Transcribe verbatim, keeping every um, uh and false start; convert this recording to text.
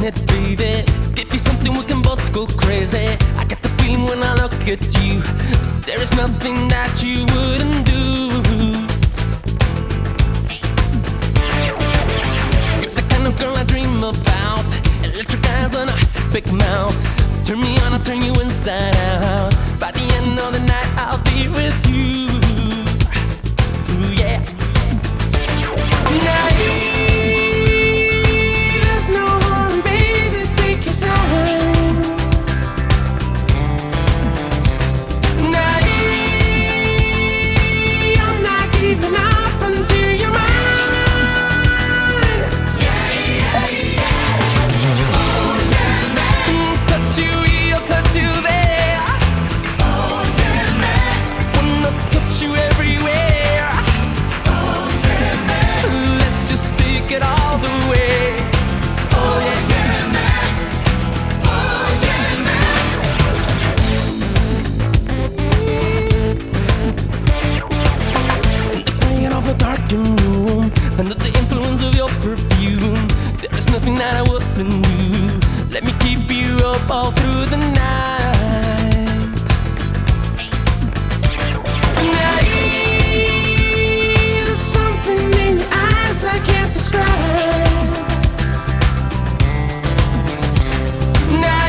it, baby. Give me something we can both go crazy. I get the feeling when I look at you. There is nothing that you wouldn't do. You're the kind of girl I dream about. Electric eyes and a big mouth. Turn me on, I'll turn you inside out. By the end of the night, I'll be with you. Ooh, yeah. Now, there's no hurry, baby, take your time. Now, I'm not giving up until you're mine. Yeah, yeah, yeah. Oh, yeah, man. Touch you here, touch you there. Oh, yeah, man. Wanna touch you everywhere. Oh, yeah, man. Let's just take it all the way. Oh, yeah, man. Oh, yeah, man. In the quiet of a darkened room, under the influence of your perfume, there is nothing that I wouldn't do. Let me keep you up all through the night. Now, there's something in your eyes I can't describe. Now,